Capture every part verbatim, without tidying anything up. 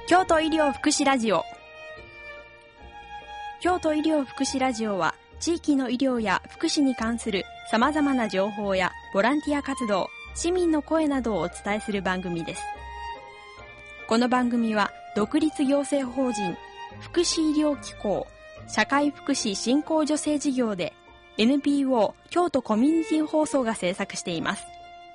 京都医療福祉ラジオ。京都医療福祉ラジオは地域の医療や福祉に関するさまざまな情報やボランティア活動、市民の声などをお伝えする番組です。この番組は独立行政法人福祉医療機構社会福祉振興助成事業で エヌピーオー 京都コミュニティ放送が制作しています。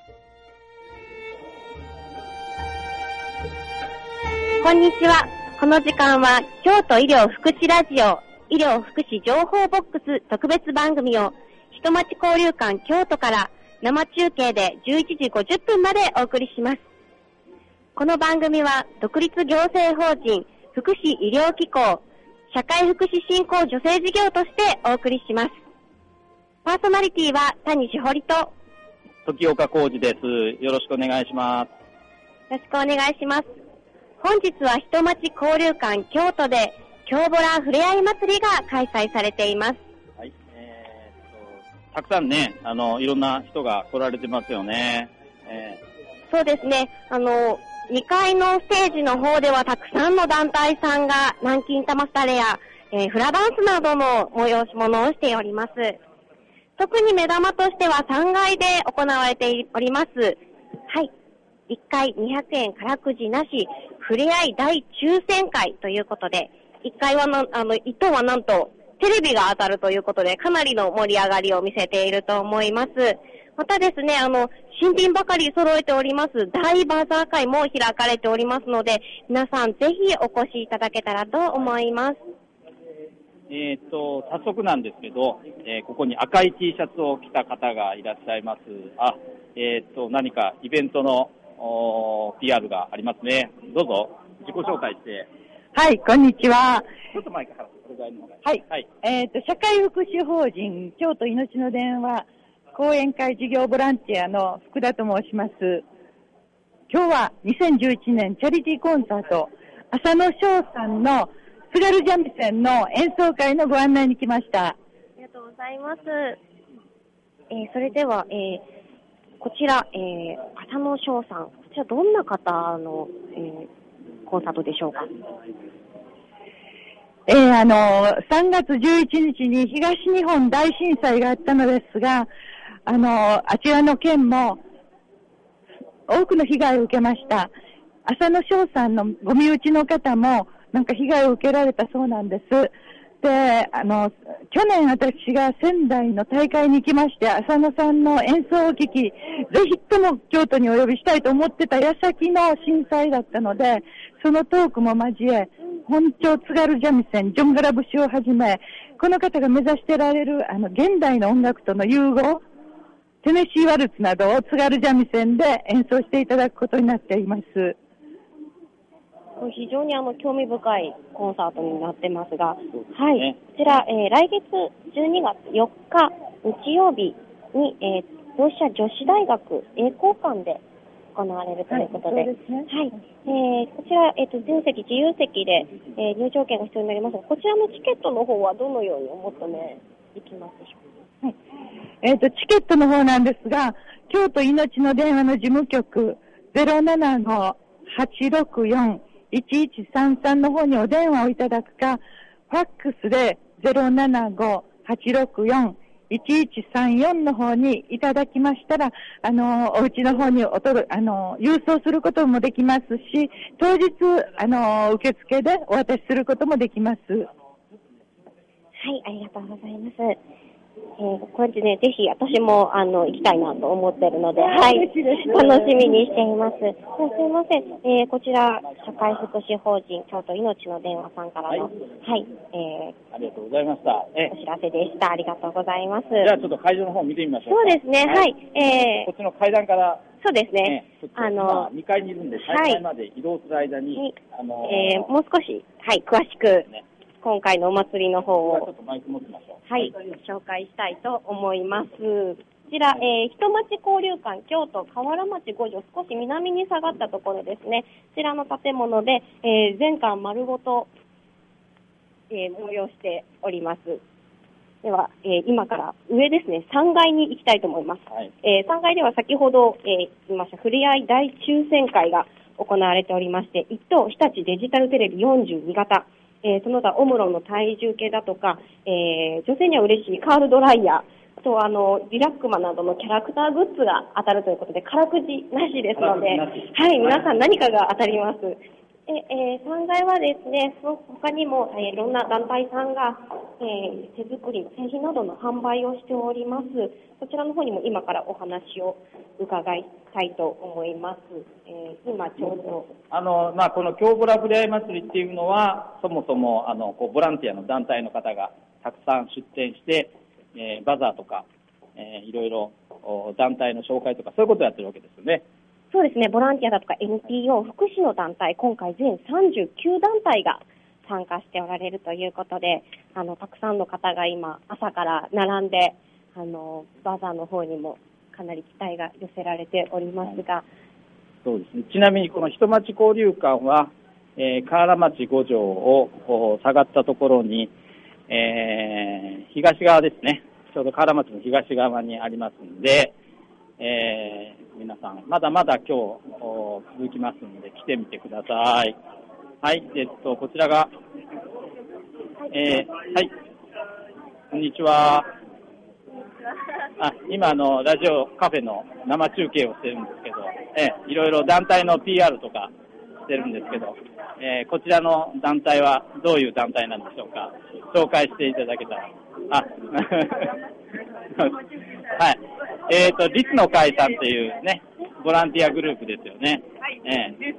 こんにちは。この時間は京都医療福祉ラジオ医療福祉情報ボックス特別番組を人町交流館京都から生中継でじゅういちじごじゅっぷんまでお送りします。この番組は独立行政法人福祉医療機構社会福祉振興助成事業としてお送りします。パーソナリティは谷しほりと時岡浩二です。よろしくお願いします。 よろしくお願いします。本日は人町交流館京都で京ボラふれあい祭りが開催されています。 はい、えー、とたくさんね、あのいろんな人が来られてますよね。えー、そうですね。あのにかいのステージの方ではたくさんの団体さんが南京玉すだれや、えー、フラダンスなどの催し物をしております。特に目玉としてはさんがいで行われております。はい。いっかいにひゃくえんからくじなし、ふれあい大抽選会ということで、いっかいはな、あの、いっとうはなんと、テレビが当たるということで、かなりの盛り上がりを見せていると思います。またですね、あの、新品ばかり揃えております、大バザー会も開かれておりますので、皆さんぜひお越しいただけたらと思います。 えーと、早速なんですけど、えー、ここに赤い T シャツを着た方がいらっしゃいます。あ、えーと、何かイベントのピーアール がありますね。どうぞ自己紹介して。 はい、こんにちは。 ちょっと前からこれぐらいの方がはい、はい、えっ、ー、と社会福祉法人京都いのちの電話講演会事業ボランティアの福田と申します。今日はにせんじゅういちねんチャリティーコンサート浅野翔さんの津軽三味線の演奏会のご案内に来ました。 ありがとうございます。えー、それでは、えーこちら、えー、浅野翔さん、こちらどんな方の、えー、コンサートでしょうか。 えー、あの、さんがつじゅういちにちに東日本大震災があったのですが、あの、あちらの県も多くの被害を受けました。浅野翔さんのご身内の方もなんか被害を受けられたそうなんです。で、あの、去年私が仙台の大会に行きまして、浅野さんの演奏を聞き、ぜひとも京都にお呼びしたいと思ってた矢先の震災だったので、そのトークも交え、本町津軽三味線、ジョンガラ節をはじめ、この方が目指してられる、あの、現代の音楽との融合、テネシーワルツなどを津軽三味線で演奏していただくことになっています。 非常にあの興味深いコンサートになってますが、はい、こちら、えー、来月じゅうにがつよっか日曜日に、えー、同志社女子大学栄光館で行われるということで、はい、そうですね。はい、えー、こちら、えーと、全席自由席で、えー、入場券が必要になりますが、こちらのチケットの方はどのようにお求めできますでしょうか。はい、 えーと、チケットの方なんですが、京都いのちの電話の事務局 ゼロななご はちろくよん いちいちさんさん の方にお電話をいただくか、ファックスで ゼロななご はちろくよん いちいちさんよん の方にいただきましたら、あの、お家の方におとる、あの、郵送することもできますし、当日、あの、受付でお渡しすることもできます。はい、 ありがとうございます。えー、これでね、ぜひ私もあの行きたいなと思ってるので、はい、楽しみにしています。すいません、えー、こちら社会福祉法人京都いのちの電話さんからの、はい、はい、えー、ありがとうございました。 えお知らせでした。ありがとうございます。じゃあちょっと会場の方見てみましょうか。 そうですね、はい、はい、えー、こっちの階段から。 そうですね。 ね、あのにかいにいるんで大会まで移動する間に、はい、あのー、 えー、もう少しはい詳しく、ね、今回のお祭りの方をちょっとマイク持ってみましょう。 はい、紹介したいと思います。こちら、えー、人町交流館京都河原町ごじょ少し南に下がったところですね。こちらの建物で、えー、全館丸ごと、えー、催しております。では、えー、今から上ですね、さんがいに行きたいと思います。はい、えー、さんがいでは先ほど、えー、言いましたふれあい大抽選会が行われておりまして、一等日立デジタルテレビよんじゅうに型、えー、その他オムロンの体重計だとか、えー、女性には嬉しいカールドライヤー、あとあのリラックマなどのキャラクターグッズが当たるということで、空くじなしですので、はい、皆さん何かが当たります。でえー、さんがいはですね、その他にも、えー、いろんな団体さんが、えー、手作りの製品などの販売をしております。そちらの方にも今からお話を伺いたいと思います。えー、今ちょうどあの、まあ、この京ボラふれあい祭りっていうのは、そもそもあのこうボランティアの団体の方がたくさん出展して、えー、バザーとか、えー、いろいろ団体の紹介とかそういうことをやってるわけですよね。 そうですね、ボランティアだとか エヌピーオー、福祉の団体、今回全さんじゅうきゅうだんたいが参加しておられるということで、あのたくさんの方が今朝から並んで、あのバザーの方にもかなり期待が寄せられておりますが、はい、 そうですね。ちなみにこの人町交流館は、えー、河原町ご条を下がったところに、えー、東側ですね、ちょうど河原町の東側にありますので、えー、皆さんまだまだ今日続きますので来てみてください。はい、えっとこちらが、えー、はい、こんにちは。あ、今あのラジオカフェの生中継をしてるんですけど、えー、いろいろ団体の ピーアール とかしてるんですけど、えー、こちらの団体はどういう団体なんでしょうか。紹介していただけたら。あはい。えっと、リスの会さんっていうね、ボランティアグループですよね。はい。ええ。よ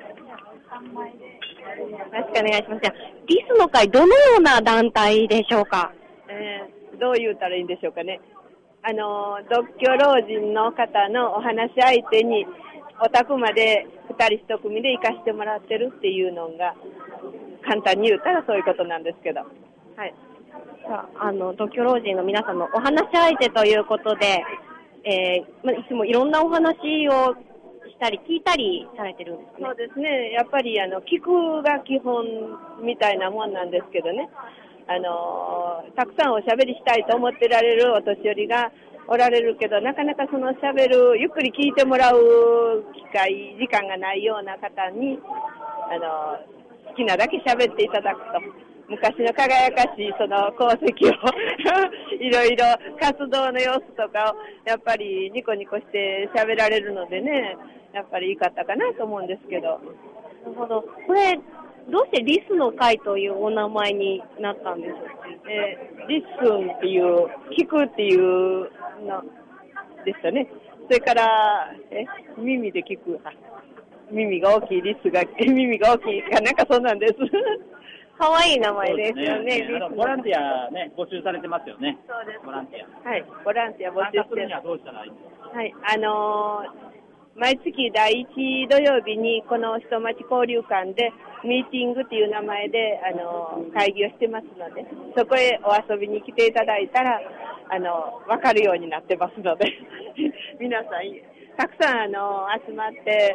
ろしくお願いします。リスの会、どのような団体でしょうか。 えー、どう言うたらいいんでしょうかね。あの、独居老人の方のお話し相手に、お宅まで二人一組で行かしてもらってるっていうのが、簡単に言うたらそういうことなんですけど。はい。 あの、独居老人の皆さんのお話し相手ということで、えー、いつもいろんなお話をしたり聞いたりされてるんですね。 そうですね。やっぱりあの聞くが基本みたいなもんなんですけどね。あのたくさんおしゃべりしたいと思ってられるお年寄りがおられるけど、なかなかそのしゃべるゆっくり聞いてもらう機会時間がないような方にあの好きなだけしゃべっていただくと。昔の輝かしいその功績をいろいろ活動の様子とかをやっぱりニコニコして喋られるのでね、やっぱりいいかったかなと思うんですけど。なるほど。これどうしてリスの会というお名前になったんでしょうか。 えー、リッスンっていう聞くっていうのでしたね。それからえ耳で聞く、耳が大きいリスが耳が大きいかなんかそうなんです。 かわいい名前ですよね。 ね、あのボランティアね、募集されてますよね。 そうです。 ボランティア。 はい、ボランティア募集してる。 にはどうしたらいいですか。 はい、あのー、毎月だいいち土曜日にこの人町交流館でミーティングという名前で、あのー、会議をしてますので、そこへお遊びに来ていただいたら、あのー、わかるようになってますので、皆さん、たくさん、あのー、集まって、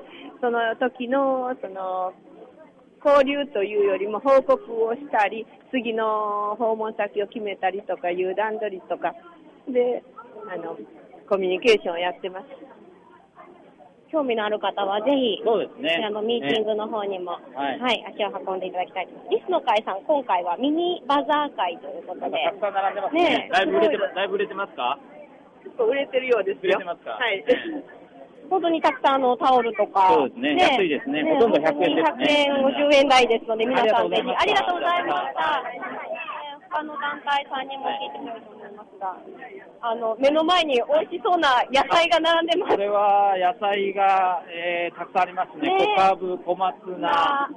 その時の、その、交流というよりも報告をしたり、次の訪問先を決めたりとかいう段取りとかで、あの、コミュニケーションをやってます。 興味のある方はぜひ、 そうですね。 あの、ミーティングの方にも、 ね、はい、 はい、足を運んでいただきたいと思います。リスの会さん、今回はミニバザー会ということで。 たくさん並んでますね。ね、だいぶ売れてます、だいぶ売れてますか？ 結構売れてるようですよ。 売れてますか？ はい。 本当にたくさんあのタオルとか、 そうですね、ね、安いですね、ね、ほとんどひゃくえんですね。 ひゃくえん、ごじゅうえん台ですので、皆さんぜひ、ありがとうございました。他の団体さんにも聞いてみようと思いますが、あの目の前に美味しそうな野菜が並んでます。 これは野菜が、えー、たくさんありますね。ね、小かぶ、小松菜、はい、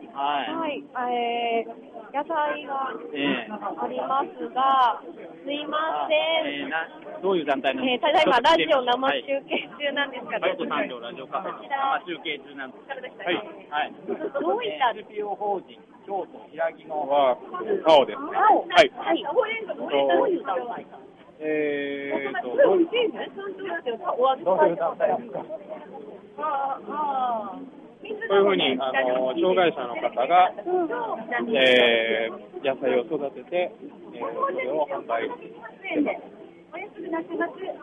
はい、えー野菜がありますが、すいません、 えー、などういう団体なんですか。 えー、ただいまラジオ生中継中なんですが、 バイト三条ラジオカフェ生中継中なんです。はい、はい、 どういったエヌピーオー 法人京都平木のは青ですね。はい。 はい。どういう団体？ えーとどういう団体ですか。そういうふうにあの障害者の方が、えー、野菜を育てて、えー、それを販売してます。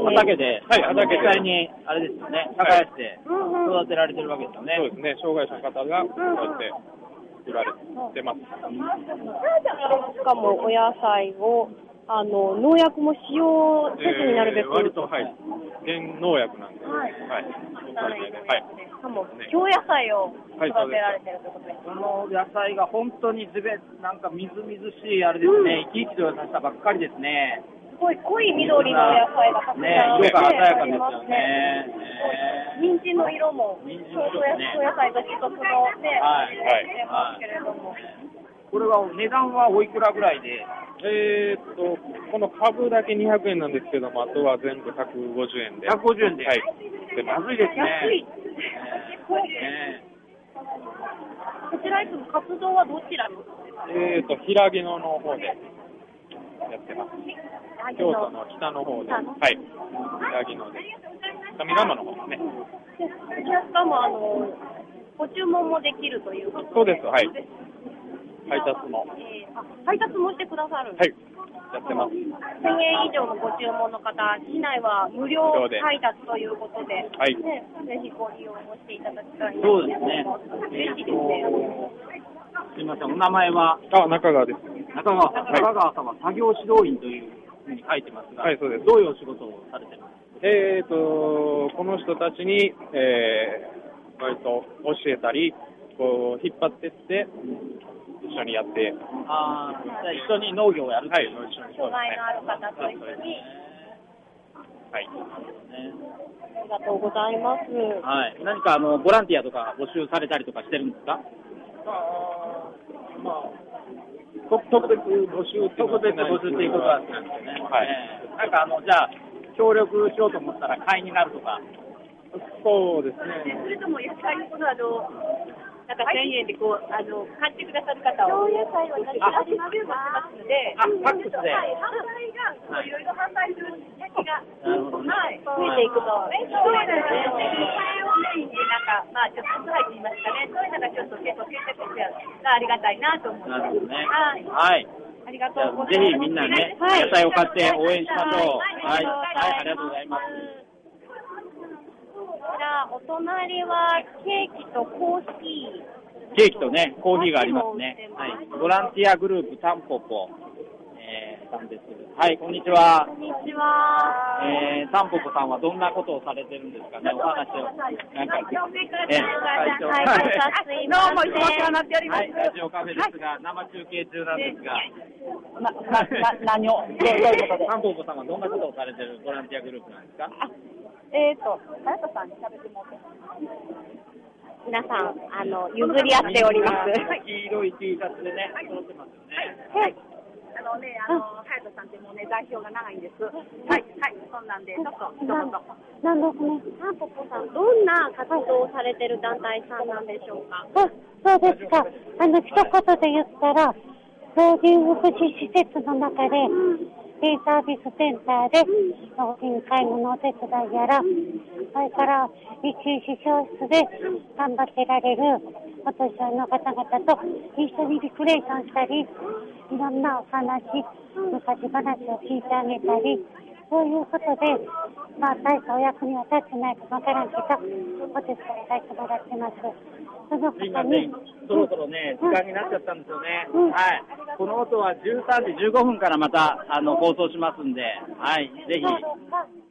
畑で、 はい、畑で。 実際に、あれですよね、耕して育てられてるわけですよね。 そうですね、障害者の方がこうやって売られてます。 しかもお野菜をあの農薬も使用せずになるべく、 えー、割と、はい、減農薬なんで、はい、はい、はい、 しかも京野菜を育てられてるということです。 その野菜が本当にずべなんかみずみずしいあれですね、生き生きと野菜したばっかりですね。 すごい濃い緑の野菜がたくさんね、色が鮮やかですよね。 人参の色も人参京野菜独特のね、 はい、 出ますけれども。 これは値段はおいくらぐらいで？ えー、っと、この株だけにひゃくえんなんですけども、あとは全部ひゃくごじゅうえんで。 ひゃくごじゅうえんで。 はい。 安いですね。 安い。 ね、 こちらいつも活動はどちらに？ えー、っと、平木野の方でやってます。京都の北の方で。はい。平木野で。上賀茂の方ですね。 しかも、あの、ご注文もできるということで。 そうです、はい。配達も、 えー、あ配達もしてくださるんですか？はい、やってます。 せんえん以上のご注文の方、市内は無料配達ということで、 はい、 ね、ぜひご利用もしていただきたいな。 そうですね。 嬉しいですね。 すみません、お名前は？ あ、中川です。 中川、中川さんは作業指導員というふうに書いてますが、 はい、そうです。 どういうお仕事をされてますか？ えーと、この人たちに、えー、割と教えたり、こう引っ張ってって、一緒にやって。 ああ、じゃあ一緒に農業をやるという。 はい、一緒に。 障害のある方と一緒に。 はい。 ありがとうございます。 はい。何かあのボランティアとか募集されたりとかしてるんですか？ あまあ、特別募集って特別募集っていうことなんですよね。 はい。 なんかあのじゃあ協力しようと思ったら会員になるとか。 そうですね。 それとも野菜のことあの。なんかせんえんでこうあの買ってくださる方を野菜をいただきますので、 あ、ファックスで、 はい、販売がいろいろ販売する先が、はい、増えていくと、そうですね。それをメインでなんかまあちょっと入っていますかね。そういうのがちょっと結構定着してがありがたいなと思います。 なるほどね。 はい。 はい。 ありがとうございます。 ぜひみんなね、野菜を買って応援しましょう。はい。はい、ありがとうございます。 こちらお隣はケーキとコーヒー。 ケーキとね、コーヒーがありますね。はい。ボランティアグループタンポポ、えー、さんです。はい、こんにちは。 こんにちは。 えー、タンポポさんはどんなことをされてるんですかね、お話を。なんか、 えー、はい、どうもいつもお世話になっております。はい、 ラジオカフェですが、生中継中なんですが。 な、な、な、何を、どういうことで。 タンポポさんはどんなことをされてるボランティアグループなんですか？ えーと、早田さんに喋ってもらって。 皆さん、あの、譲り合っております。 黄色い T シャツでね、揃ってますよね。 はい。あのね、あの、早田さんってもうね、代表が長いんです。はい、はい、そんなんで、ちょっと、一言。 なんですね。タンポポさん、どんな活動をされてる団体さんなんでしょうか？ あ、そうですか。あの、一言で言ったら、老人福祉施設の中で、デイサービスセンターで、老人介護のお手伝いやら、それから、一時教室で頑張ってられるお年寄りの方々と一緒にリクレーションしたり、いろんなお話、昔話を聞いてあげたり、そういうことで、まあ、大したお役には立ってないかわからんけど、お手伝いさせてもらってます。そのすいません、そろそろね、時間になっちゃったんですよね。うん、はい。この音はじゅうさんじじゅうごふんからまた、あの、放送しますんで、はい、ぜひ。